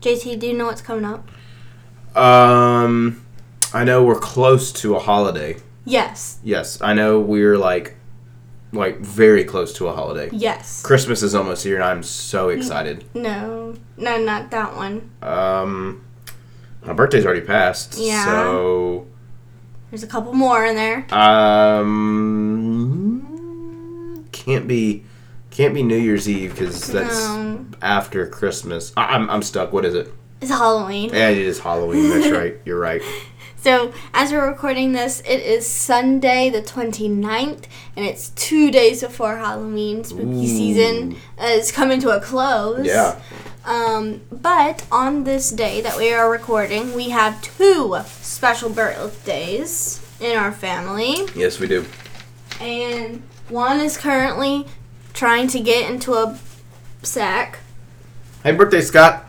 JT, do you know what's coming up? I know we're close to a holiday. Yes. Yes, I know we're like very close to a holiday. Yes. Christmas is almost here, and I'm so excited. No, not that one. My birthday's already passed. Yeah. So there's a couple more in there. Can't be New Year's Eve because that's after Christmas. I'm stuck. What is it? It's Halloween. Yeah, it is Halloween. That's right. You're right. So, as we're recording this, it is Sunday the 29th, and it's 2 days before Halloween. Spooky season is coming to a close. Yeah. But on this day that we are recording, we have 2 special birthdays in our family. Yes, we do. And one is currently trying to get into a sack. Hey, birthday, Scott.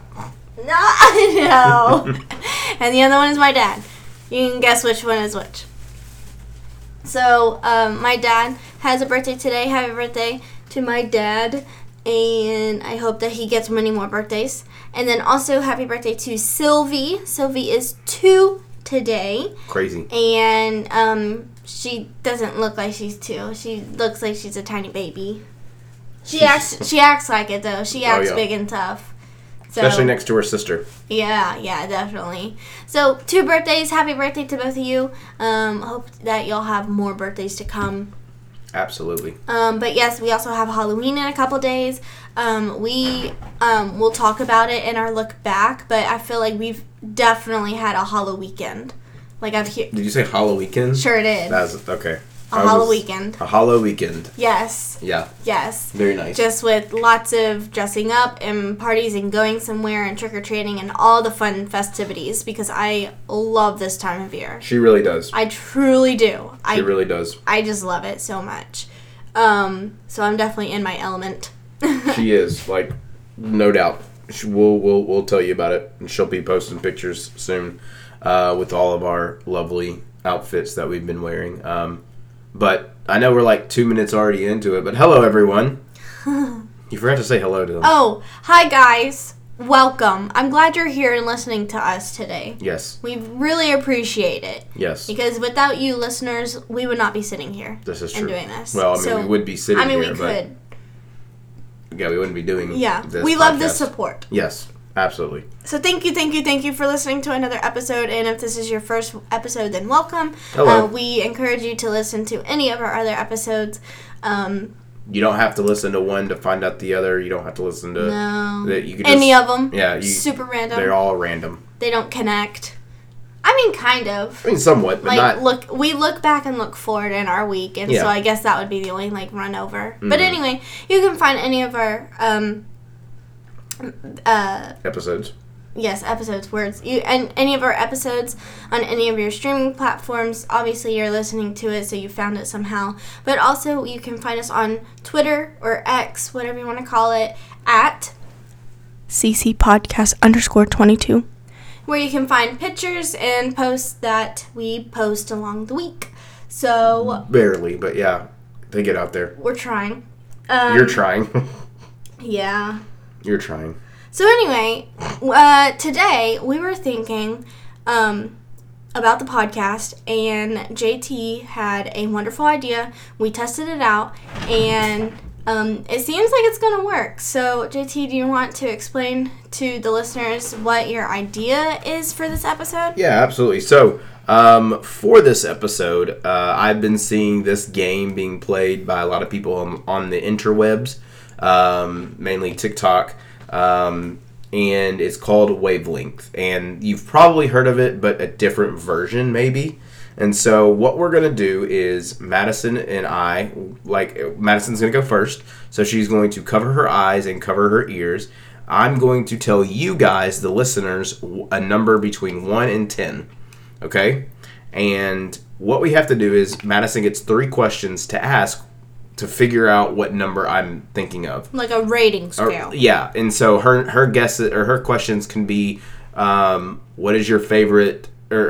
No. And the other one is my dad. You can guess which one is which. So, my dad has a birthday today. Happy birthday to my dad. And I hope that he gets many more birthdays. And then also, happy birthday to Sylvie. Sylvie is 2 today. Crazy. And she doesn't look like she's 2. She looks like she's a tiny baby. She acts like it, though. She acts big and tough. So, especially next to her sister. Yeah, definitely. So, 2 birthdays. Happy birthday to both of you. Hope that y'all have more birthdays to come. Absolutely. But yes, we also have Halloween in a couple days. We'll talk about it in our look back, but I feel like we've definitely had a Hollow weekend. Did you say Hollow weekend? Sure did. That's okay. A Hollow weekend. A Hollow weekend. Yes. Yeah. Yes. Very nice. Just with lots of dressing up and parties and going somewhere and trick-or-treating and all the fun festivities because I love this time of year. She really does. I truly do. She really does. I just love it so much. So I'm definitely in my element. She is, no doubt. We'll tell you about it, and she'll be posting pictures soon with all of our lovely outfits that we've been wearing. But I know we're 2 minutes already into it, but hello, everyone. You forgot to say hello to them. Oh, hi, guys. Welcome. I'm glad you're here and listening to us today. Yes. We really appreciate it. Yes. Because without you listeners, we would not be sitting here. This is true. And doing this. Well, we would be sitting here. we could. Yeah, we wouldn't be doing this we podcast. love this support. Yes, absolutely. So thank you for listening to another episode. And if this is your first episode, then welcome. Hello. We encourage you to listen to any of our other episodes. You don't have to listen to one to find out the other. You don't have to listen to any of them. Yeah, super random. They're all random. They don't connect. I mean, kind of. I mean, somewhat, but not. We look back and look forward in our week, and so I guess that would be the only run over. Mm-hmm. But anyway, you can find any of our episodes. Yes, episodes, words. And any of our episodes on any of your streaming platforms. Obviously, you're listening to it, so you found it somehow. But also, you can find us on Twitter or X, whatever you want to call it, at CCPodcast_22, where you can find pictures and posts that we post along the week. So barely, but yeah, they get out there. We're trying. You're trying. Yeah. You're trying. So anyway, today we were thinking about the podcast, and JT had a wonderful idea. We tested it out, and it seems like it's going to work. So, JT, do you want to explain to the listeners what your idea is for this episode? Yeah, absolutely. So, for this episode, I've been seeing this game being played by a lot of people on the interwebs, mainly TikTok. And it's called Wavelength, and you've probably heard of it, but a different version maybe. And so what we're going to do is Madison and I, Madison's going to go first, so she's going to cover her eyes and cover her ears. I'm going to tell you guys, the listeners, a number between 1 and 10, okay? And what we have to do is Madison gets 3 questions to ask to figure out what number I'm thinking of. Like a rating scale. Yeah, and so her guesses or her questions can be, what is your favorite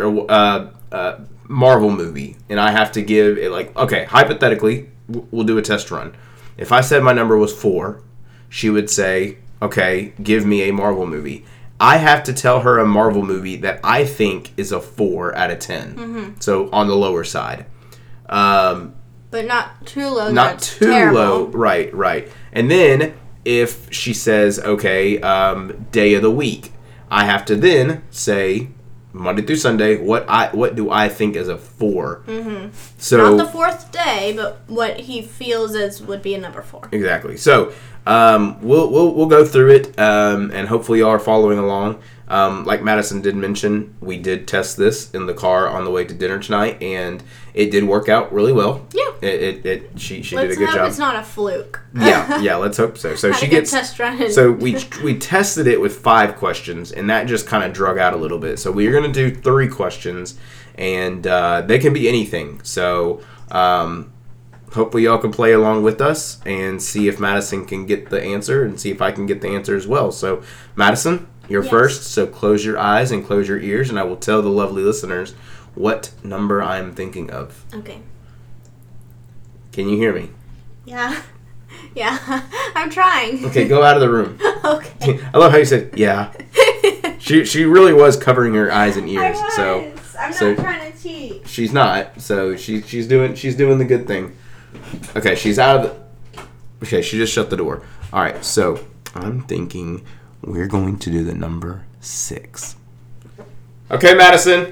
Marvel movie? And I have to give it okay, hypothetically, we'll do a test run. If I said my number was 4, she would say, okay, give me a Marvel movie. I have to tell her a Marvel movie that I think is a 4 out of 10. Mm-hmm. So on the lower side. But not too low. Not too terrible. low. Right. And then if she says, okay, day of the week, I have to then say Monday through Sunday, what do I think is a 4? Mm-hmm. So not the 4th day, but what he feels would be a number 4. Exactly. So we'll go through it, and hopefully y'all are following along. Like Madison did mention, we did test this in the car on the way to dinner tonight, and it did work out really well. Yeah. She did a Let's good hope job. it's not a fluke. Yeah. Let's hope so. So she gets test run. So we tested it with 5 questions, and that just kind of drug out a little bit. So we're going to do 3 questions, and they can be anything. So hopefully y'all can play along with us and see if Madison can get the answer, and see if I can get the answer as well. So Madison, you're first. So close your eyes and close your ears, and I will tell the lovely listeners what number I'm thinking of. Okay. Can you hear me? Yeah. I'm trying. Okay, go out of the room. Okay. I love how you said, yeah. She really was covering her eyes and ears. I'm not trying to cheat. She's not. So she's doing the good thing. Okay, she's out of the... Okay, she just shut the door. All right, so I'm thinking we're going to do the number 6. Okay, Madison.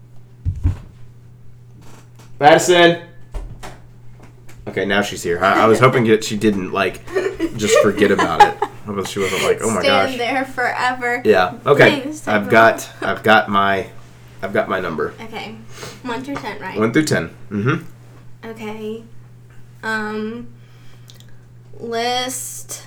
Okay, now she's here. I was hoping that she didn't just forget about it. I hope she wasn't like, oh my gosh. Stand there forever. Yeah. Okay. Thanks, I've got my number. Okay. 1 through 10, right? 1 through 10. Mm-hmm. Okay. List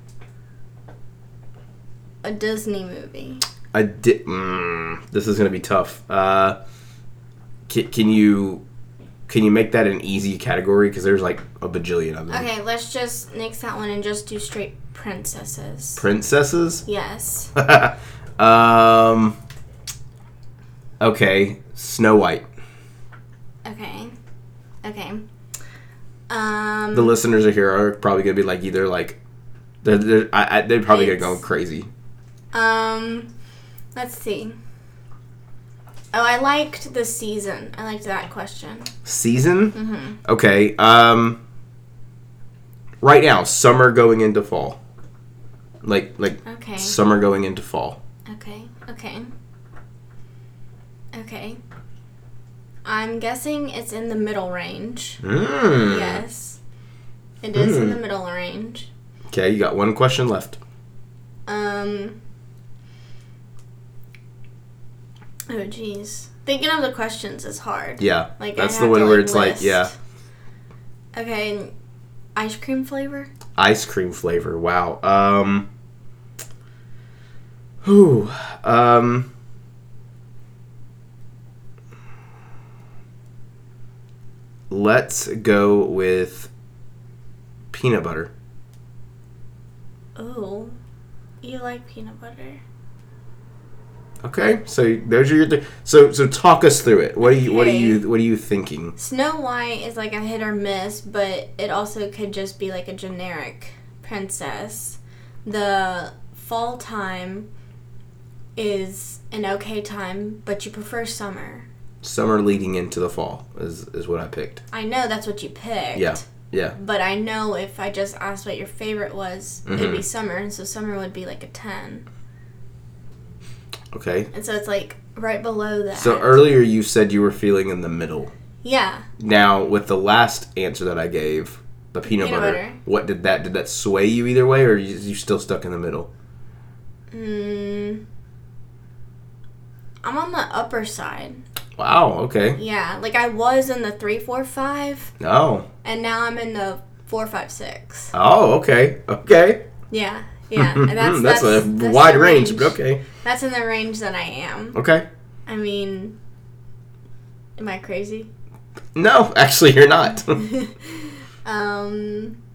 a Disney movie. This is gonna be tough. Can you make that an easy category? Because there's like a bajillion of them. Okay, let's just nix that one and just do straight princesses. Princesses? Yes. Okay, Snow White. Okay. The listeners are probably gonna be like either like they're probably gonna go crazy. Let's see. Oh, I liked the season. I liked that question. Season? Mm-hmm. Okay. Right now, summer going into fall. Like okay. Summer going into fall. Okay. I'm guessing it's in the middle range. Yes. It is in the middle range. Okay, you got 1 question left. Oh, geez. Thinking of the questions is hard. Yeah. Like, that's I the have one to, where like, it's list. like, yeah. Okay. Ice cream flavor? Ice cream flavor. Wow. Let's go with peanut butter. Oh. You like peanut butter. Okay, so those are your so talk us through it. What are you thinking? Snow White is like a hit or miss, but it also could just be like a generic princess. The fall time is an okay time, but you prefer summer. Summer leading into the fall is what I picked. I know that's what you picked. Yeah. But I know if I just asked what your favorite was, it'd be summer, and so summer would be like a 10. Okay. And so it's like right below that. So earlier you said you were feeling in the middle. Yeah. Now with the last answer that I gave, the peanut butter, what did that sway you either way, or are you still stuck in the middle? I'm on the upper side. Wow, okay. Yeah, like I was in the 3, 4, 5. Oh. And now I'm in the 4, 5, 6. Oh, okay. Yeah. And that's a wide range. Okay. That's in the range that I am. Okay. I mean, am I crazy? No, actually you're not. I'm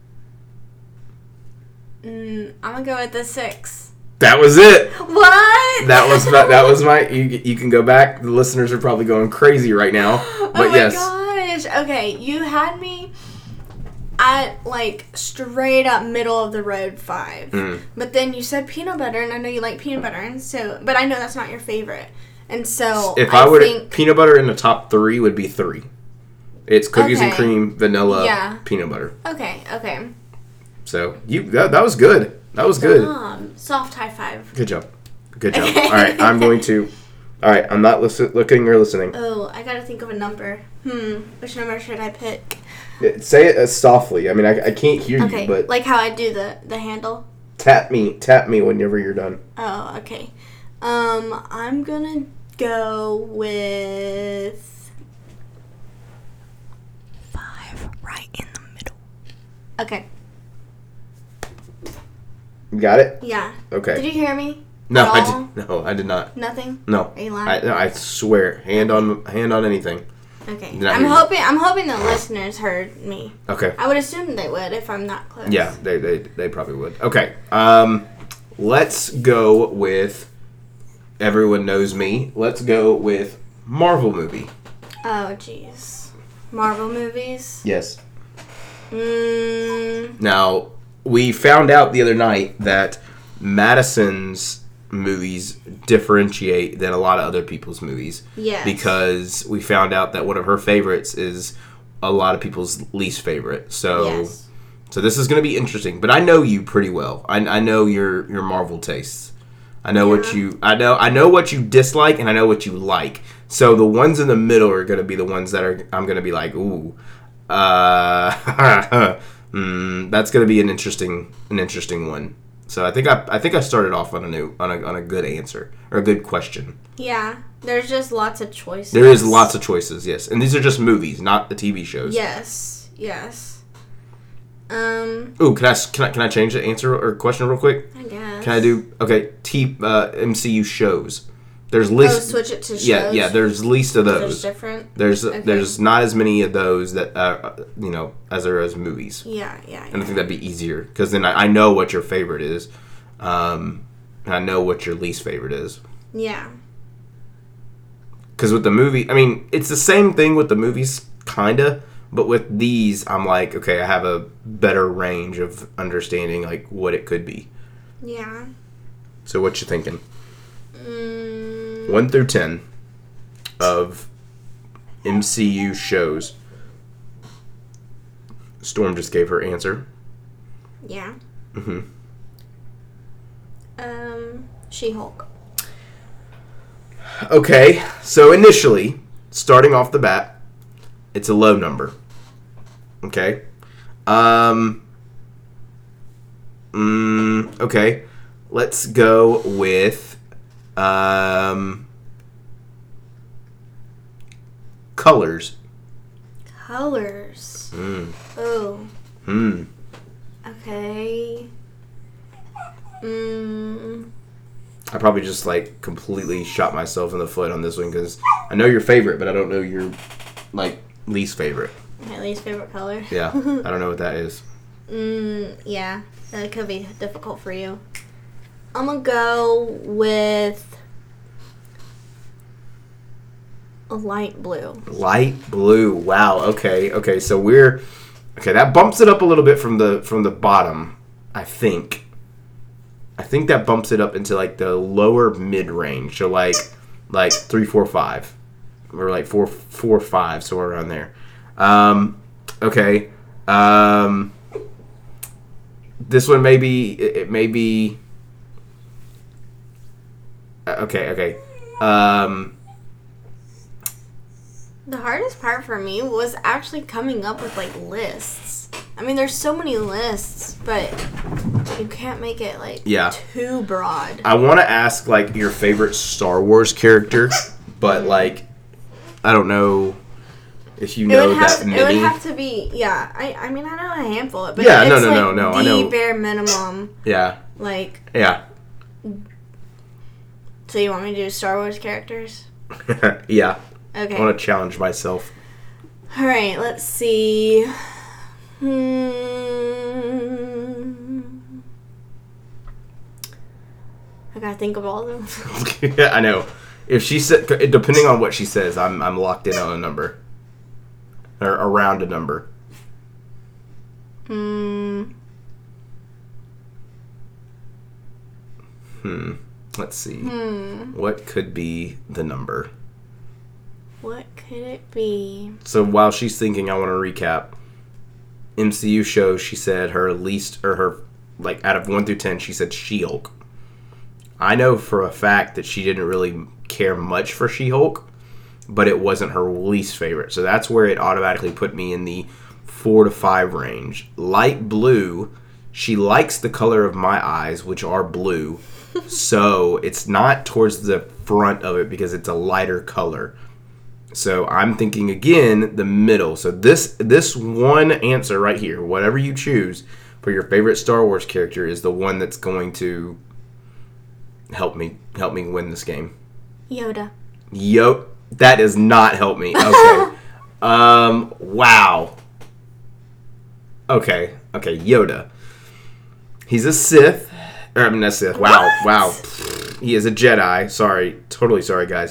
gonna go with the 6. That was it. What? That was my. You can go back. The listeners are probably going crazy right now. But oh my yes. gosh. Okay, you had me at like straight up middle of the road 5. Mm. But then you said peanut butter, and I know you like peanut butter, and so, but I know that's not your favorite, and so If I would, think peanut butter in the top 3 would be 3. It's cookies and Okay. cream, vanilla, Yeah. peanut butter. okay. So that was good. That was good. Soft high five. Good job. Good job. All right, I'm going to. All right, I'm not looking or listening. Oh, I gotta think of a number. Which number should I pick? Say it as softly. I mean, I can't hear Okay, you, but like how I do the handle. tap me whenever you're done. Oh, okay. I'm gonna go with 5 right in the middle. Okay. You got it? Yeah. Okay. Did you hear me? No, At I all? did. No, I did not. Nothing. No. Are you lying? I swear, hand on anything. Okay. Did not I'm hear you. hoping. I'm hoping the listeners heard me. Okay. I would assume they would if I'm not close. Yeah, they probably would. Okay. Let's go with everyone knows me. Let's go with Marvel movie. Oh, jeez. Marvel movies. Yes. Mm, Now, we found out the other night that Madison's movies differentiate than a lot of other people's movies. yes. Because we found out that one of her favorites is a lot of people's least favorite. So Yes. so this is going to be interesting. But I know you pretty well. I know your Marvel tastes. I know what Yeah. you I know what you dislike, and I know what you like. So the ones in the middle are going to be the ones that I'm going to be like, ooh, that's going to be an interesting one. So I think I started off on a good answer or a good question. Yeah. There's just lots of choices. There is lots of choices, yes, and these are just movies, not the TV shows. Yes. Yes. Ooh, can I change the answer or question real quick? I guess. Can I do MCU shows? There's Oh, least switch it to shows. yeah. There's least of There's those. different. There's not as many of those that as there is movies. Yeah. And I think that'd be easier because then I know what your favorite is, and I know what your least favorite is. Yeah. Because with the movie, I mean, it's the same thing with the movies, kinda. But with these, I'm like, okay, I have a better range of understanding, like what it could be. Yeah. So what you thinking? 1 through 10 of MCU shows. Storm just gave her answer. Yeah. Mm-hmm. She-Hulk. Okay, so initially, starting off the bat, it's a low number. Okay. Okay. Let's go with colors. Colors. Oh. Okay. I probably just like completely shot myself in the foot on this one because I know your favorite, but I don't know your like least favorite. My least favorite color. Yeah, I don't know what that is. Yeah. That could be difficult for you. I'm gonna go with a light blue. Light blue. Wow. Okay. So that bumps it up a little bit from the bottom. I think that bumps it up into like the lower mid range. So like 3, 4, 5, or like 4, 5, somewhere around there. Okay. This one may be. Okay. The hardest part for me was actually coming up with like lists. I mean, there's so many lists, but you can't make it like too broad. I want to ask like your favorite Star Wars character, but like I don't know if you know that many. It would have to be, yeah. I mean, I know a handful, but Yeah, it's no. the I know. bare minimum. Yeah. Like, Yeah. so you want me to do Star Wars characters? Yeah. Okay. I want to challenge myself. All right, let's see. I gotta think of all of them. I know. If she said, depending on what she says, I'm locked in on a number or around a number. Let's see. What could be the number? What could it be? So while she's thinking, I want to recap. MCU show, she said her least, or her, like, out of 1 through 10, she said She-Hulk. I know for a fact that she didn't really care much for She-Hulk, but it wasn't her least favorite. So that's where it automatically put me in the 4 to 5 range. Light blue, she likes the color of my eyes, which are blue. So it's not towards the front of it because it's a lighter color. So I'm thinking again the middle. So this one answer right here, whatever you choose for your favorite Star Wars character, is the one that's going to help me win this game. Yoda. That does not help me. Okay. Wow. Okay, Yoda. He is a Sith. Wow. He is a Jedi. Sorry. Totally sorry, guys.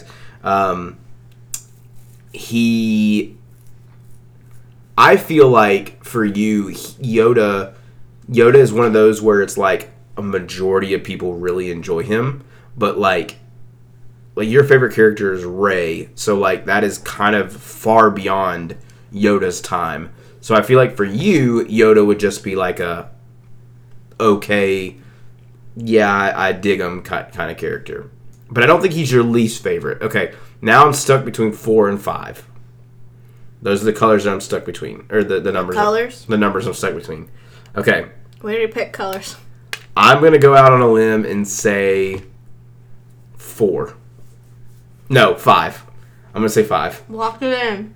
I feel like for you, Yoda is one of those where it's like a majority of people really enjoy him, but like your favorite character is Rey, so like that is kind of far beyond Yoda's time. So I feel like for you, Yoda would just be like a okay, yeah, I dig him kind of character. But I don't think he's your least favorite. Okay, now I'm stuck between 4 and 5. Those are the colors that I'm stuck between. Or the numbers. Colors? The numbers I'm stuck between. Okay. Where do you pick colors? I'm going to go out on a limb and say 4. No, 5. I'm going to say 5. Lock it in.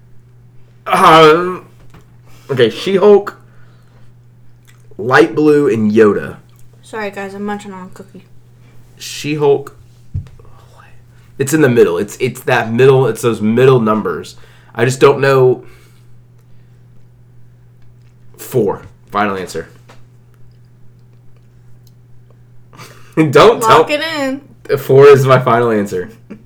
Okay, She-Hulk, Light Blue, and Yoda. Sorry, guys. I'm munching on a cookie. She-Hulk. It's in the middle. It's that middle. It's those middle numbers. I just don't know. 4. Final answer. Lock it in. 4 is my final answer.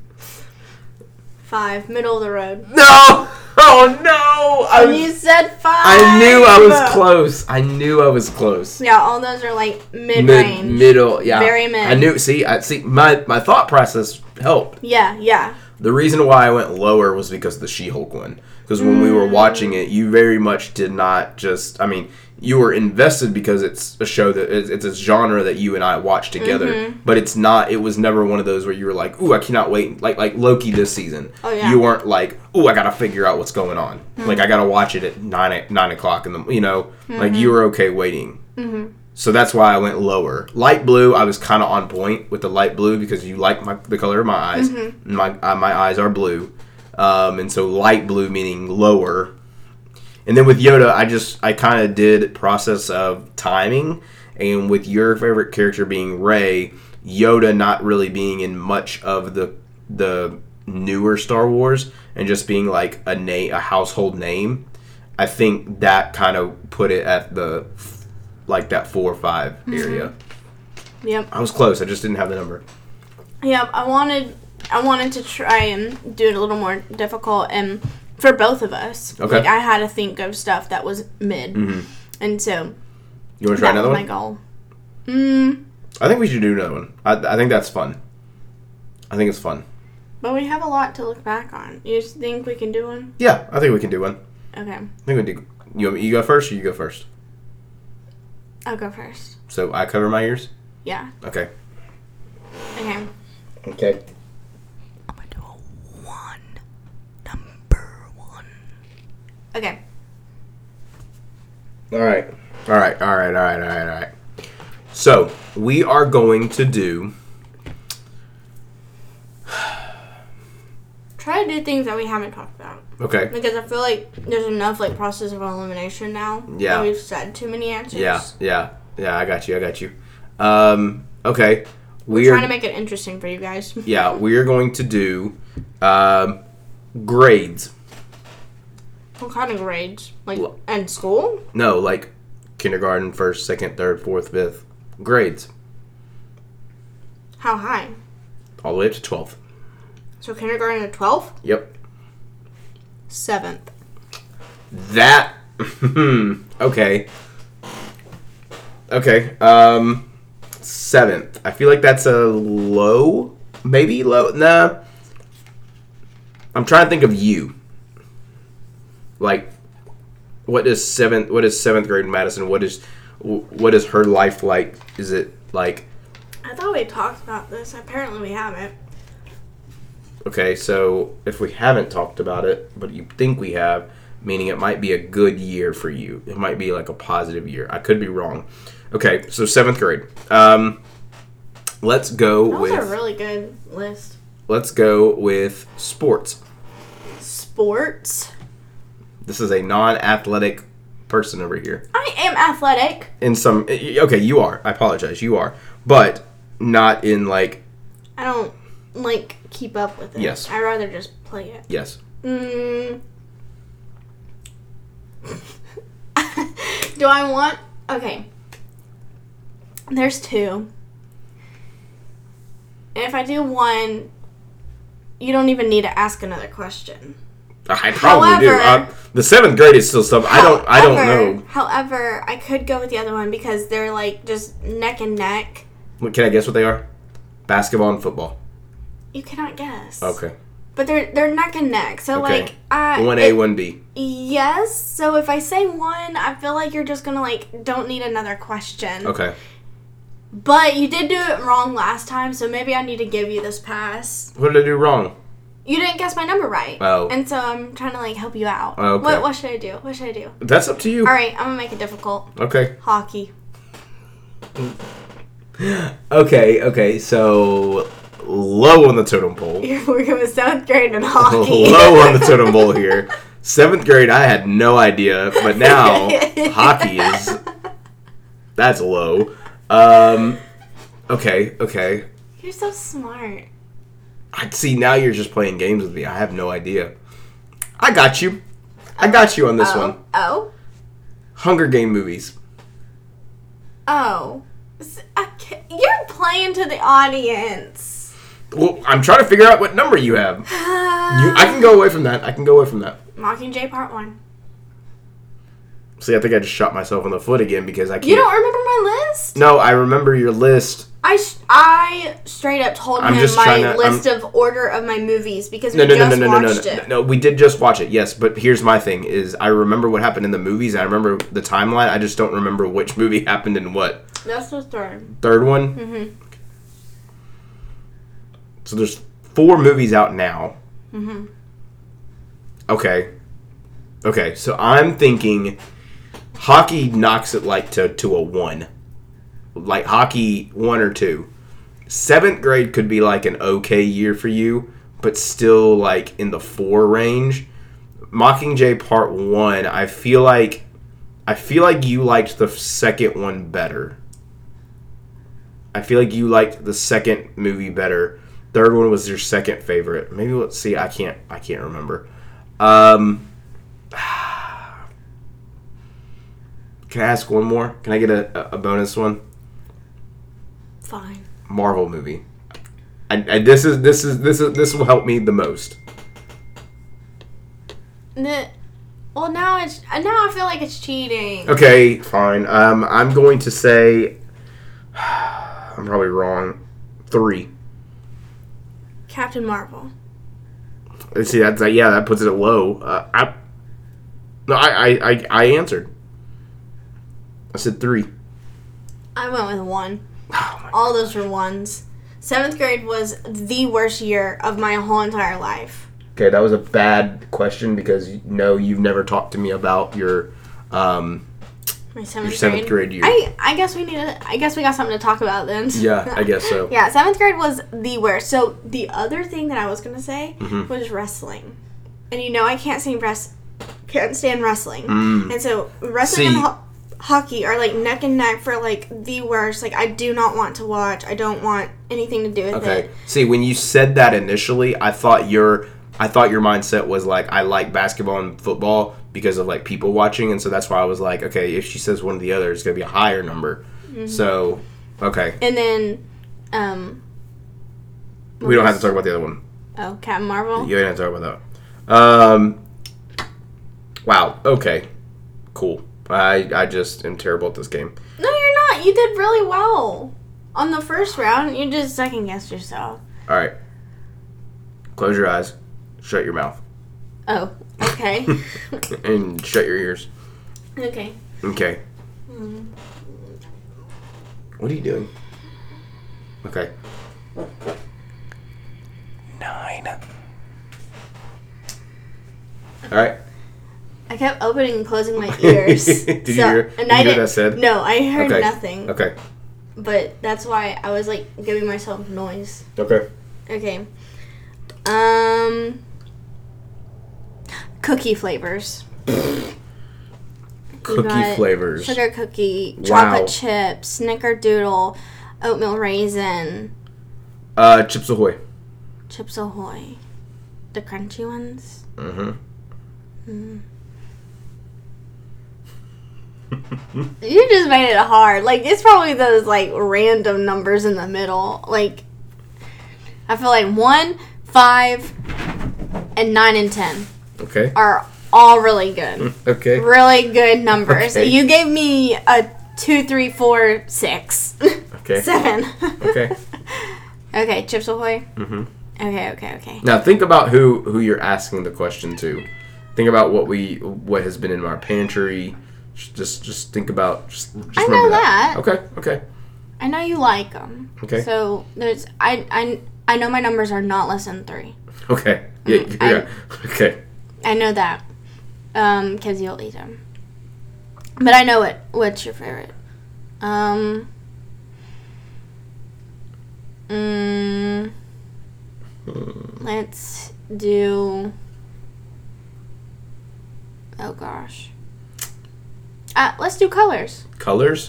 5. Middle of the road. No! Oh no! You said 5. I knew I was close. Yeah, all those are like mid-range. Middle, yeah. Very mid. I knew. See, my thought process helped. Yeah. The reason why I went lower was because of the She-Hulk one. Because when we were watching it, you very much did not just... I mean, you were invested because it's a show that... It's a genre that you and I watch together. Mm-hmm. But it's not... It was never one of those where you were like, ooh, I cannot wait. Like Loki this season. Oh, yeah. You weren't like, ooh, I gotta figure out what's going on. Mm-hmm. Like, I gotta watch it at 9 o'clock in the... You know? Mm-hmm. Like, you were okay waiting. Mm-hmm. So that's why I went lower. Light blue, I was kind of on point with the light blue because you like the color of my eyes. Mm-hmm. My eyes are blue. And so light blue meaning lower. And then with Yoda, I kind of did process of timing. And with your favorite character being Rey, Yoda not really being in much of the newer Star Wars and just being like a household name, I think that kind of put it at the... like that 4 or 5 area. Yep. I was close. I just didn't have the number. Yep. I wanted to try and do it a little more difficult, and for both of us. Okay. Like, I had to think of stuff that was mid, and so. You want to try another one? That was my goal. I think we should do another one. I think that's fun. I think it's fun. But we have a lot to look back on. You think we can do one? Yeah, I think we can do one. Okay. I think we do. You go first, or you go first? I'll go first. So I cover my ears? Yeah. Okay. Okay. Okay. I'm going to do a 1. Number 1. Okay. All right. So we are going to do... Try to do things that we haven't talked about. Okay. Because I feel like there's enough like process of elimination now. Yeah. That we've said too many answers. Yeah. I got you. Okay. We're trying to make it interesting for you guys. Yeah, we are going to do grades. What kind of grades? Like in school? No, like kindergarten, 1st, 2nd, 3rd, 4th, 5th. Grades. How high? All the way up to 12th. So kindergarten to 12th? Yep. 7th. That... okay. Okay. 7th. I feel like that's a low. Maybe low. Nah. I'm trying to think of you. Like, what is seventh grade Madison? What is her life like? Is it like? I thought we talked about this. Apparently, we haven't. Okay, so if we haven't talked about it, but you think we have, meaning it might be a good year for you. It might be like a positive year. I could be wrong. Okay, so 7th grade. Let's go with. That was a really good list. Let's go with sports. Sports. This is a non-athletic person over here. I am athletic. In some, okay, you are. I apologize, you are, but not in like. I don't like keep up with it. Yes. I'd rather just play it. Yes. Do I want? Okay. There's 2. And if I do one, you don't even need to ask another question. I probably However, do. The 7th grade is still stuff. I don't know. However, I could go with the other one because they're like just neck and neck. Can I guess what they are? Basketball and football. You cannot guess. Okay. But they're neck and neck. So Okay. like 1A, 1B. Yes. So if I say one, I feel like you're just gonna like don't need another question. Okay. But you did do it wrong last time, so maybe I need to give you this pass. What did I do wrong? You didn't guess my number right. Oh. And so I'm trying to like help you out. Oh, okay. What should I do? What should I do? That's up to you. All right, I'm gonna make it difficult. Okay. Hockey. Okay. So low on the totem pole. You're working with 7th grade in hockey. Low on the totem pole here. 7th grade, I had no idea, but now hockey is. That's low. Okay. You're so smart. I see. Now you're just playing games with me. I have no idea. I got you on this one. Oh. Hunger Game movies. Oh. You're playing to the audience. Well, I'm trying to figure out what number you have. I can go away from that. Mockingjay Part 1. See, I think I just shot myself in the foot again because I can't. You don't remember my list? No, I remember your list. I straight up told him my list of order of my movies because we just watched it. No, we did just watch it, yes. But here's my thing is I remember what happened in the movies. I remember the timeline. I just don't remember which movie happened in what. That's the third. Third one? Mm-hmm. So there's 4 movies out now. Mm-hmm. Okay, so I'm thinking hockey knocks it like to a 1. Like hockey 1 or 2. 7th grade could be like an okay year for you, but still like in the 4 range. Mockingjay Part 1, I feel like you liked the second one better. I feel like you liked the second movie better. Third one was your second favorite. Maybe let's see. I can't remember. Can I ask one more? Can I get a bonus one? Fine. Marvel movie. This will help me the most. Well, now I feel like it's cheating. Okay, fine. I'm going to say I'm probably wrong. 3. Captain Marvel. See, that puts it at low. I answered. I said 3. I went with 1. Oh All those were 1s. 7th grade was the worst year of my whole entire life. Okay, that was a bad question because you've never talked to me about your My 7th, 7th grade year. I guess we got something to talk about then. Yeah, I guess so. Yeah, 7th grade was the worst. So the other thing that I was gonna say was wrestling, and I can't stand wrestling, and so wrestling and hockey are like neck and neck for like the worst. Like I do not want to watch. I don't want anything to do with it. See, when you said that initially, I thought your mindset was like I like basketball and football because of like people watching, and so that's why I was like, okay, if she says one or the other, it's gonna be a higher number. Mm-hmm. So, okay. And then, we don't have to talk about the other one. Oh, Captain Marvel. You don't have to talk about that. Wow. Okay. Cool. I just am terrible at this game. No, you're not. you did really well. On the first round, you just second-guessed yourself. All right. Close your eyes. Shut your mouth. Oh, okay. And shut your ears. Okay. Okay. What are you doing? Okay. 9. All right. I kept opening and closing my ears. Did you hear what I said? No, I heard Okay. nothing. Okay. But that's why I was like giving myself noise. Okay. Okay. Cookie flavors. Cookie flavors. Sugar cookie, Wow. chocolate chip, snickerdoodle, oatmeal raisin, Chips Ahoy. Chips Ahoy. The crunchy ones. Mm-hmm. You just made it hard. Like, it's probably those, like, random numbers in the middle. Like, I feel like 1, 5, and 9 and 10 Okay. are all really good. Okay. Really good numbers. Okay. You gave me a 2, 3, 4, 6. Okay. 7. Okay. Okay, Chips Ahoy? Mm-hmm. Okay. Now think about who you're asking the question to. Think about what has been in our pantry. Just think about just I remember know that. Okay. I know you like them. Okay. So, there's... I know my numbers are not less than 3. Okay. Yeah. Okay. I know that. Because you'll eat them. But I know what's your favorite. Let's do... Oh, gosh. Let's do colors. Colors.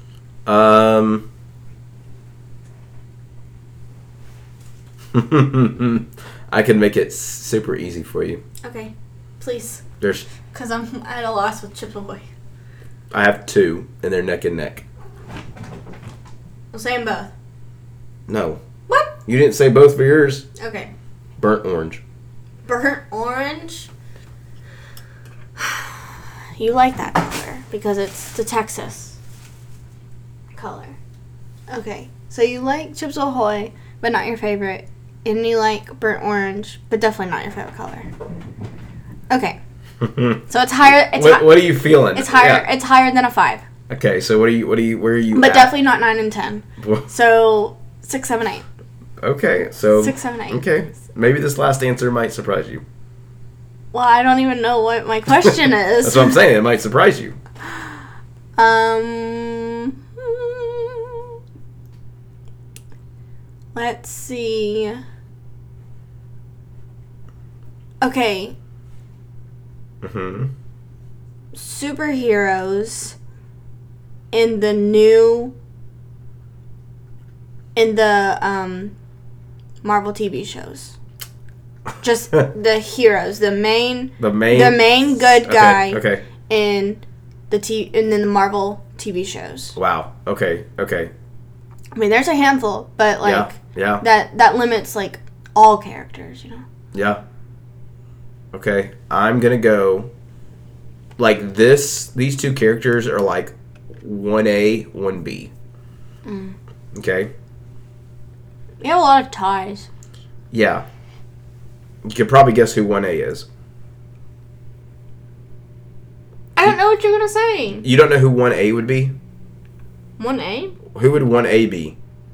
I can make it super easy for you. Okay. Please. There's. Because I'm at a loss with Chips Ahoy. I have 2, and they're neck and neck. We'll say them both. No. What? You didn't say both for yours. Okay. Burnt orange. Burnt orange? You like that color because it's the Texas color. Okay. So you like Chips Ahoy, but not your favorite. And you like burnt orange, but definitely not your favorite color. Okay. So it's higher. What are you feeling? It's higher. Yeah. It's higher than a 5. Okay, so where are you? But at? definitely not 9 and 10. So 6, 7, 8. Okay, so 6, 7, 8. Okay, maybe this last answer might surprise you. Well, I don't even know what my question is. That's what I'm saying. It might surprise you. Let's see. Okay. Mm-hmm. Superheroes in the Marvel TV shows. Just the heroes, the main good guy Okay. in the Marvel TV shows. Wow. Okay. I mean, there's a handful, but like Yeah. that limits like all characters, you know. Yeah. Okay. I'm gonna go. Like these 2 characters are like 1A, 1B. Okay. We have a lot of ties. Yeah. You could probably guess who 1A is. I don't know what you're gonna say. You don't know who 1A would be? 1A? Who would 1A be?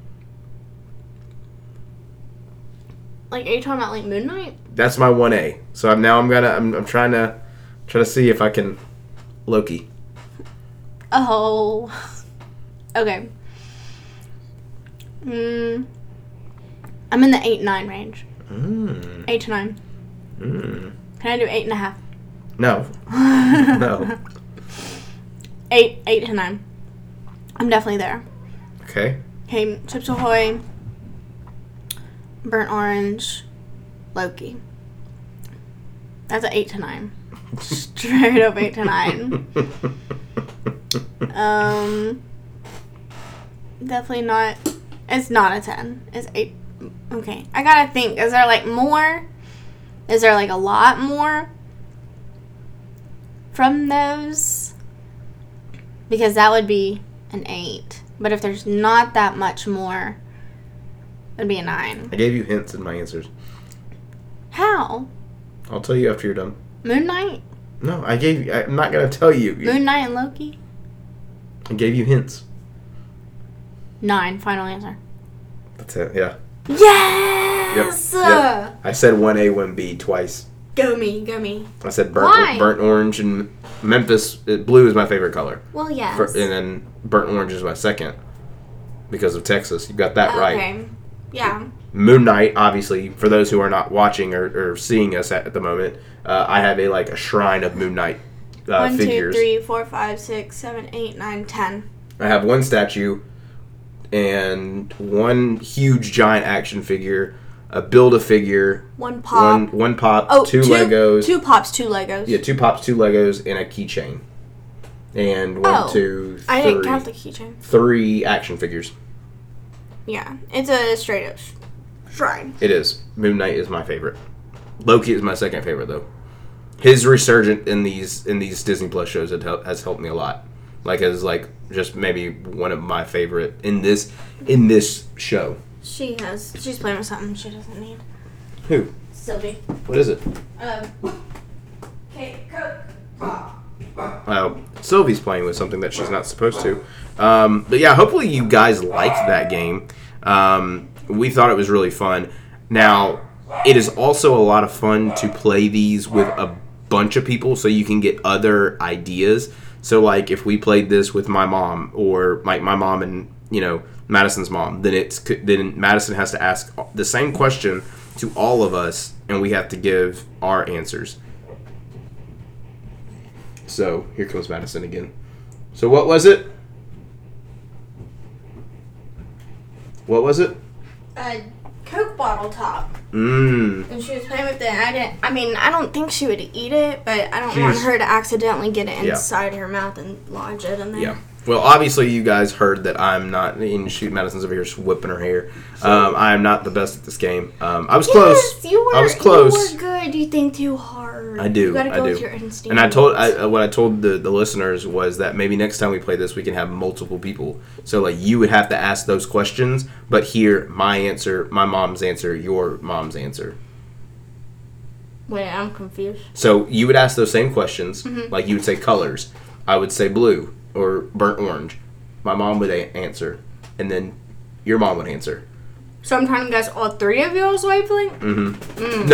Like, are you talking about like Moon Knight? That's my 1A. So I'm trying to see if I can Loki. Oh. Okay. I'm in the 8-9 range. 8 to 9. Can I do 8.5? No. No. 8 to 9. I'm definitely there. Okay. Okay, Chips Ahoy, Burnt Orange, Loki. That's an 8 to 9. Straight up 8 to 9. Definitely not. It's not a 10. It's 8. Okay. I gotta think. Is there like more? Is there like a lot more from those? Because that would be an 8. But if there's not that much more, it'd be a 9. I gave you hints in my answers. How? I'll tell you after you're done. Moon Knight? No, I'm not going to tell you. Moon Knight and Loki? I gave you hints. 9, final answer. That's it, yeah. Yes! Yep. I said 1A, 1B twice. Go me. I said Why? burnt orange and Memphis. Blue is my favorite color. Well, yes. And then burnt orange is my second because of Texas. You got that right. Okay. Yeah. Moon Knight, obviously, for those who are not watching or seeing us at the moment, I have a shrine of Moon Knight 1, figures. 2, 3, 4, 5, 6, 7, 8, 9, 10. I have one statue and one huge giant action figure, a Build-A-Figure, one pop, one pop, oh, two Legos. 2 pops, 2 Legos. Yeah, 2 pops, 2 Legos, and a keychain. And 1, 2, 3. I didn't count the keychain. 3 action figures. Yeah, it's a straight up shrine. It is. Moon Knight is my favorite. Loki is my second favorite, though. His resurgence in these Disney Plus shows has helped me a lot. As just maybe one of my favorite in this show. She's playing with something she doesn't need. Who? Sylvie. What is it? Coke. Sylvie's playing with something that she's not supposed to. But yeah, hopefully you guys liked that game. We thought it was really fun. Now, it is also a lot of fun to play these with a bunch of people so you can get other ideas. So, if we played this with my mom or my mom and, Madison's mom, then Madison has to ask the same question to all of us, and we have to give our answers. So, here comes Madison again. So, what was it? What was it? A Coke bottle top. Mmm. And she was playing with it. I don't think she would eat it, but I don't want her to accidentally get it inside her mouth and lodge it in there. Yeah. Well, obviously, you guys heard that I'm not. Shoot, Madison's over here just whipping her hair. I am not the best at this game. I was close. Yes, you were. I was close. You were good. You think too hard. I do. You gotta go I do. with your instinct. And what I told the listeners was that maybe next time we play this, we can have multiple people. So you would have to ask those questions, but hear my answer, my mom's answer, your mom's answer. Wait, I'm confused. So you would ask those same questions, Mm-hmm. you would say colors. I would say blue or burnt orange. My mom would answer, and then your mom would answer. So I'm trying to guess all 3 of y'all's wavelength? Mm-hmm.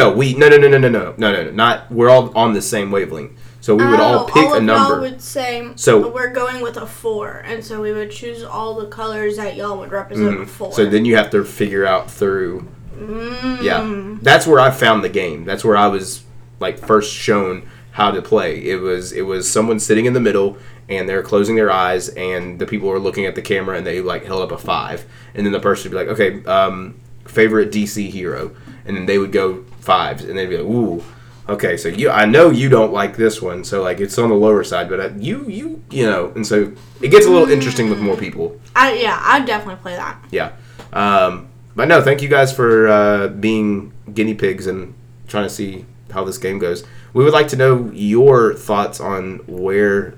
No. Not we're all on the same wavelength. So we would all pick all a of number. Y'all would say, so we're going with a 4, and so we would choose all the colors that y'all would represent a 4. So then you have to figure out through. Yeah, that's where I found the game. That's where I was first shown how to play. It was someone sitting in the middle, and they're closing their eyes, and the people were looking at the camera, and they held up a 5, and then the person would be like, okay, favorite DC hero, and then they would go 5s, and they'd be like, ooh, okay, so I know you don't like this one, so it's on the lower side, but you know, and so it gets a little interesting with more people. I'd definitely play that. Yeah, but no, thank you guys for being guinea pigs and trying to see how this game goes. We would like to know your thoughts on where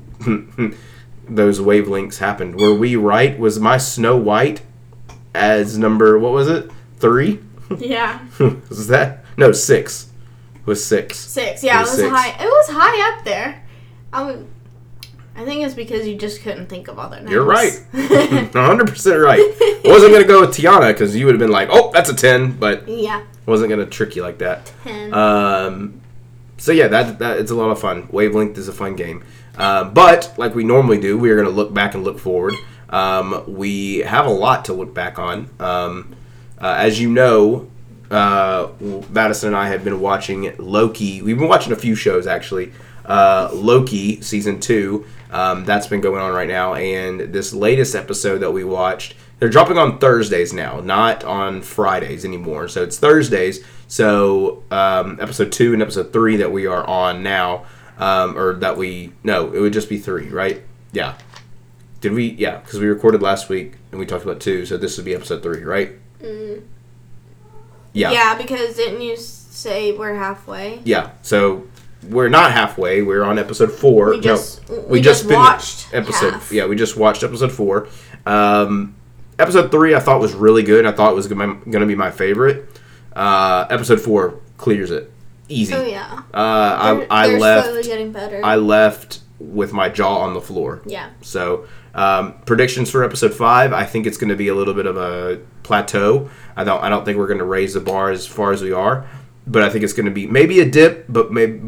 those wavelengths happened. Were we right? Was my Snow White as number, what was it? 3? Yeah. Was that? No, 6. It was 6. 6, yeah, it was 6. high. It was high up there. I think it's because you just couldn't think of other names. You're right. 100% right. I wasn't going to go with Tiana because you would have been like, oh, that's a 10, but yeah, wasn't going to trick you like that. 10. So yeah, that it's a lot of fun. Wavelength is a fun game. But like we normally do, we are going to look back and look forward. We have a lot to look back on. As you know, Madison and I have been watching Loki. We've been watching a few shows actually. Loki season 2. That's been going on right now, and this latest episode that we watched, they're dropping on Thursdays now, not on Fridays anymore. So it's Thursdays. So episode 2 and episode 3 that we are on now, it would just be 3, right? Yeah. Did we? Yeah, because we recorded last week and we talked about 2, so this would be episode 3, right? Yeah, because didn't you say we're halfway? Yeah. So we're not halfway. We're on episode 4. We just finished watched episode. half. Yeah, we just watched episode 4. Episode 3 I thought was really good. I thought it was going to be my favorite. Episode 4 clears it easy. Oh yeah. I left. Slowly getting better. I left with my jaw on the floor. Yeah. So predictions for episode 5. I think it's going to be a little bit of a plateau. I don't think we're going to raise the bar as far as we are, but I think it's going to be maybe a dip, but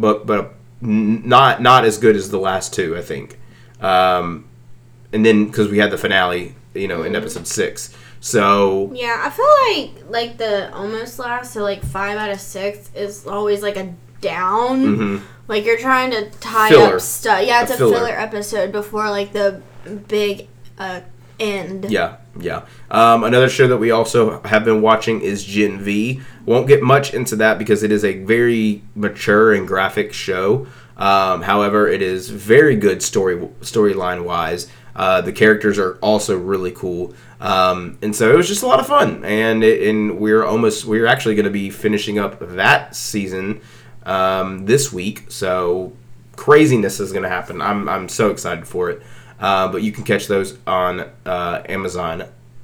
not as good as the last 2. I think. And then because we had the finale, in episode 6. So yeah, I feel like the almost last, so like 5 out of 6 is always like a down. Mm-hmm. Like you're trying to tie Filler. up stuff. Yeah, it's a filler episode before like the big end. Yeah. Another show that we also have been watching is Gen V. Won't get much into that because it is a very mature and graphic show. However, it is very good storyline wise. The characters are also really cool. And so it was just a lot of fun. And we're actually going to be finishing up that season this week. So craziness is going to happen. I'm so excited for it. But you can catch those on Amazon.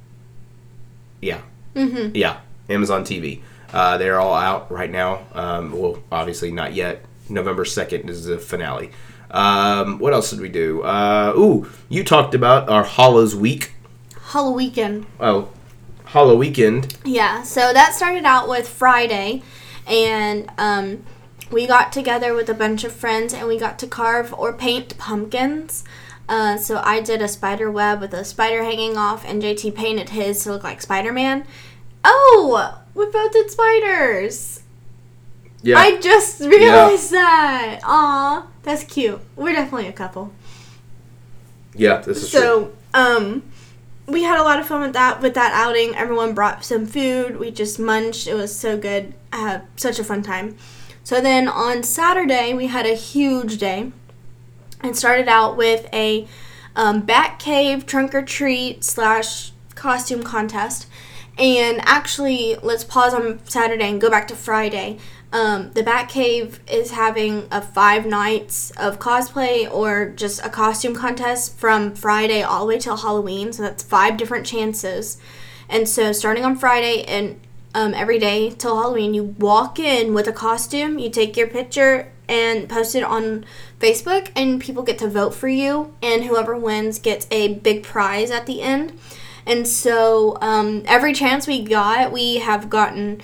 Yeah. Mm-hmm. Yeah. Amazon TV. They're all out right now. Well, obviously not yet. November 2nd is the finale. What else did we do? You talked about our Hollows Week. Hollow Weekend. Oh, Hollow Weekend. Yeah, so that started out with Friday, and we got together with a bunch of friends, and we got to carve or paint pumpkins. So I did a spider web with a spider hanging off, and JT painted his to look like Spider-Man. Oh, we both did spiders. Yeah. I just realized that. Aw, that's cute. We're definitely a couple. Yeah, this is true. So, we had a lot of fun with that outing. Everyone brought some food. We just munched. It was so good. I had such a fun time. So then on Saturday, we had a huge day. And started out with a Batcave trunk or treat / costume contest. And actually, let's pause on Saturday and go back to Friday. The Batcave is having 5 nights of cosplay or just a costume contest from Friday all the way till Halloween. So that's 5 different chances. And so starting on Friday and every day till Halloween, you walk in with a costume, you take your picture and post it on Facebook, and people get to vote for you, and whoever wins gets a big prize at the end. And so every chance we got, we have gotten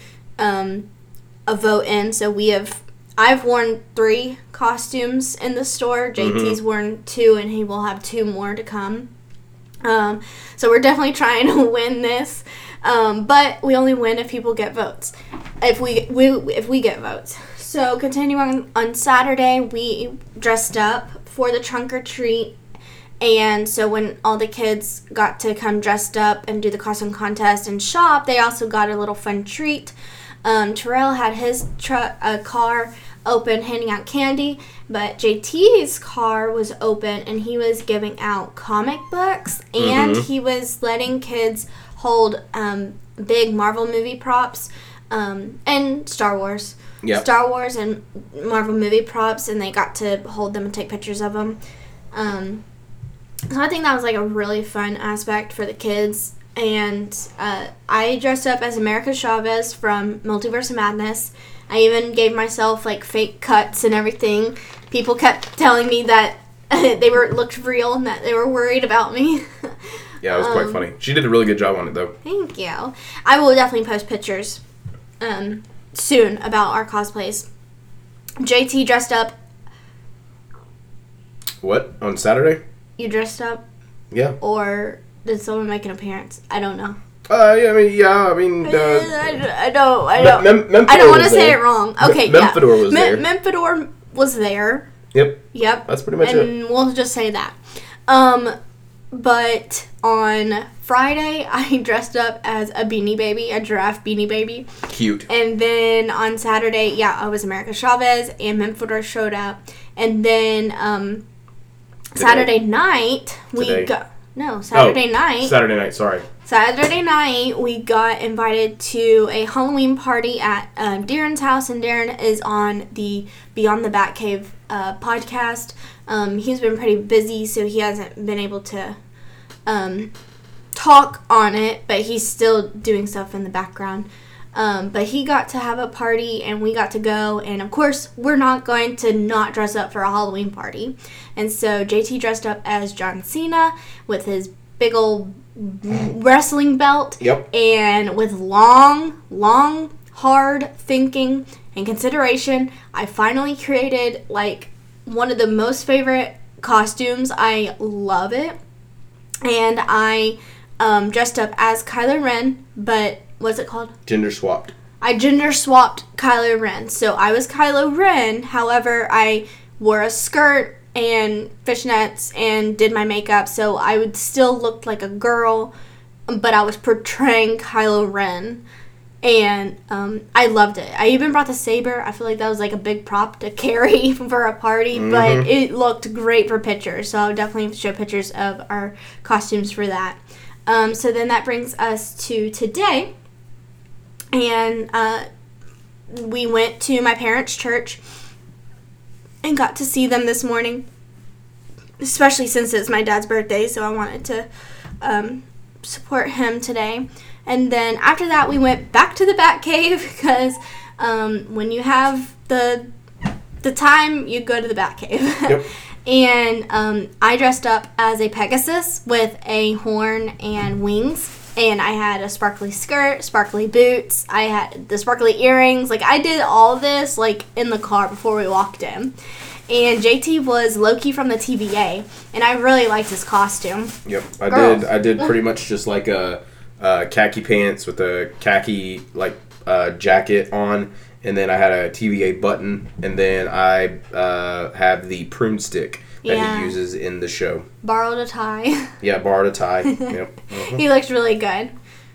a vote in. So I've worn 3 costumes in the store. JT's worn 2, and he will have 2 more to come. So we're definitely trying to win this. But we only win if people get votes. If we get votes. So continuing on Saturday, we dressed up for the trunk or treat. And so when all the kids got to come dressed up and do the costume contest and shop, they also got a little fun treat. Terrell had his car open handing out candy, but JT's car was open and he was giving out comic books, and he was letting kids hold big Marvel movie props and Star Wars. Yep. Star Wars and Marvel movie props, and they got to hold them and take pictures of them. So I think that was like a really fun aspect for the kids. And I dressed up as America Chavez from Multiverse of Madness. I even gave myself like fake cuts and everything. People kept telling me that they looked real and that they were worried about me. Yeah, it was quite funny. She did a really good job on it, though. Thank you. I will definitely post pictures soon about our cosplays. JT dressed up. What? On Saturday? You dressed up? Yeah. Or did someone make an appearance? I don't know. I don't. I don't want to say it wrong. Okay, Memphador was there. Memphador was there. Yep. That's pretty much it. And we'll just say that. But on Friday, I dressed up as a Beanie Baby, a giraffe Beanie Baby. Cute. And then on Saturday, I was America Chavez, and Memphador showed up. And then Saturday night, Saturday night, sorry. Saturday night, we got invited to a Halloween party at Darren's house, and Darren is on the Beyond the Batcave podcast. He's been pretty busy, so he hasn't been able to talk on it, but he's still doing stuff in the background. But he got to have a party, and we got to go, and of course, we're not going to not dress up for a Halloween party. And so JT dressed up as John Cena with his big old wrestling belt. Yep. And with long, hard thinking and consideration, I finally created, like, one of the most favorite costumes. I love it. And I dressed up as Kylo Ren, but what's it called? Gender swapped. I gender swapped Kylo Ren. So I was Kylo Ren, however, I wore a skirt and fishnets and did my makeup, so I would still look like a girl, but I was portraying Kylo Ren, and I loved it. I even brought the saber. I feel like that was like a big prop to carry for a party, but it looked great for pictures, so I'll definitely show pictures of our costumes for that. So then that brings us to today, and we went to my parents' church and got to see them this morning, especially since it's my dad's birthday, so I wanted to support him today. And then after that, we went back to the Batcave because when you have the time, you go to the Batcave. Yep. And I dressed up as a Pegasus with a horn and wings. And I had a sparkly skirt, sparkly boots. I had the sparkly earrings. Like, I did all this, like, in the car before we walked in. And JT was Loki from the TVA. And I really liked his costume. Yep. I did pretty much just like a khaki pants with a khaki, like, jacket on. And then I had a TVA button. And then I have the prune stick that he uses in the show. Borrowed a tie. Yeah, borrowed a tie. Yep. He looks really good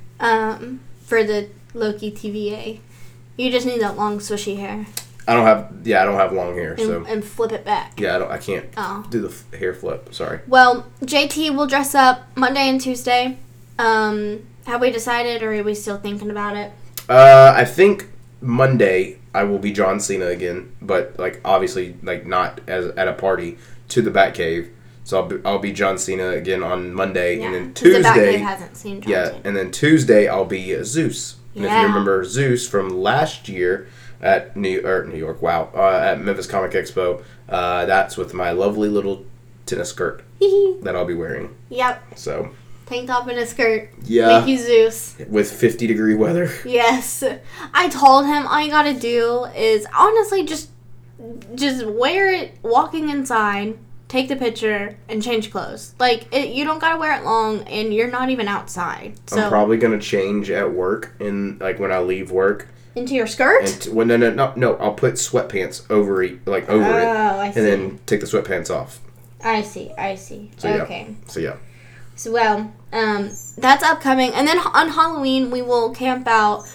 for the Loki TVA. You just need that long swishy hair. I don't have long hair, and flip it back. Yeah, I can't do the hair flip. Sorry. Well, JT will dress up Monday and Tuesday. Have we decided, or are we still thinking about it? I think Monday I will be John Cena again, but like obviously like not as at a party, to the Batcave. So I'll be John Cena again on Monday, and then Tuesday. The Batcave hasn't seen John Cena. And then Tuesday I'll be Zeus. And if you remember Zeus from last year at New York, at Memphis Comic Expo, that's with my lovely little tennis skirt that I'll be wearing. Yep. So. Tank top and a skirt. Yeah. Make you Zeus. With 50-degree weather. Yes. I told him all you gotta do is honestly just wear it walking inside, take the picture, and change clothes. Like, you don't gotta wear it long, and you're not even outside. So I'm probably gonna change at work, like when I leave work. Into your skirt? No. I'll put sweatpants over it, I see. And then take the sweatpants off. I see. So, okay. Yeah. So, well, that's upcoming. And then on Halloween, we will camp out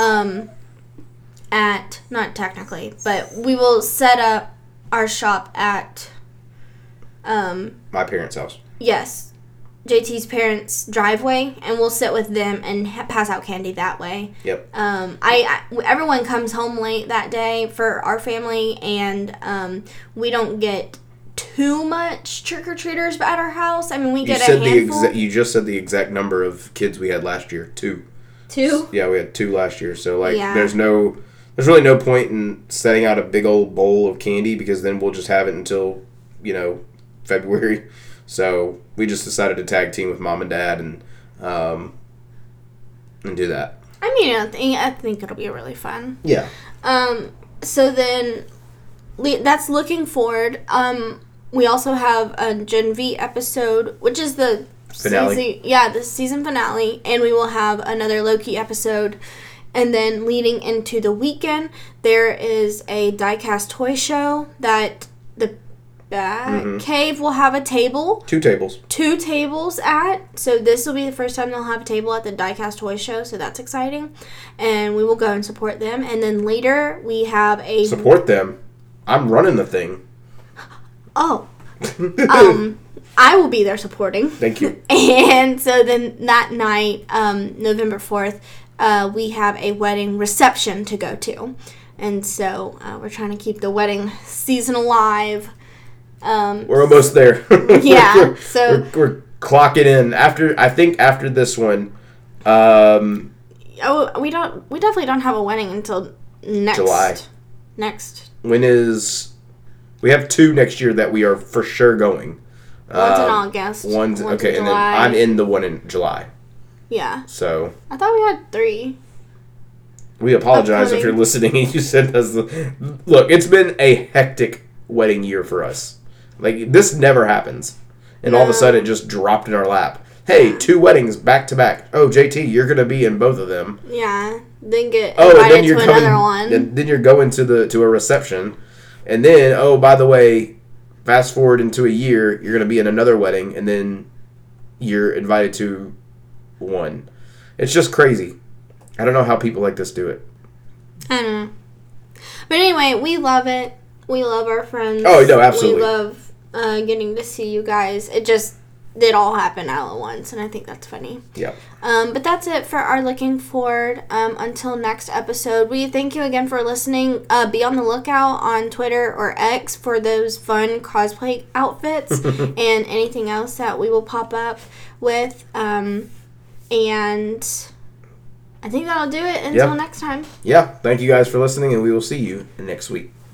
at, not technically, but we will set up our shop at my parents' house. Yes. JT's parents' driveway, and we'll sit with them and pass out candy that way. Yep. Everyone comes home late that day for our family, and we don't get too much trick-or-treaters at our house. I mean, we get a handful. You just said the exact number of kids we had last year. 2. 2? Yeah, we had 2 last year. So, there's really no point in setting out a big old bowl of candy, because then we'll just have it until, February. So we just decided to tag team with Mom and Dad and do that. I mean, I think it'll be really fun. Yeah. So then, that's looking forward. We also have a Gen V episode, which is the finale. The season finale, and we will have another Loki episode. And then leading into the weekend, there is a diecast toy show that the Cave will have a table. 2 tables. 2 tables at. So this will be the first time they'll have a table at the diecast toy show, so that's exciting. And we will go and support them. And then later we have a... Support them? I'm running the thing. Oh, I will be there supporting. Thank you. And so then that night, November 4th, we have a wedding reception to go to. And so we're trying to keep the wedding season alive. We're almost there. Yeah. So we're clocking in after this one. we definitely don't have a wedding until next July. We have 2 next year that we are for sure going. One's in August. One's in okay, and then July. I'm in the one in July. Yeah. So I thought we had 3. we apologize if you're listening and you sent us look, it's been a hectic wedding year for us. Like, this never happens. And all of a sudden it just dropped in our lap. Hey, 2 weddings back to back. Oh, JT, you're going to be in both of them. Yeah. Then get invited to another one. Then you're going to a reception. And then, oh, by the way, fast forward into a year, you're going to be in another wedding, and then you're invited to one. It's just crazy. I don't know how people like this do it. I don't know. But anyway, we love it. We love our friends. Oh, no, absolutely. We love getting to see you guys. It all happened all at once, and I think that's funny. Yeah. But that's it for our looking forward. Until next episode, we thank you again for listening. Be on the lookout on Twitter or X for those fun cosplay outfits and anything else that we will pop up with. And I think that'll do it until next time. Yeah. Thank you guys for listening, and we will see you next week.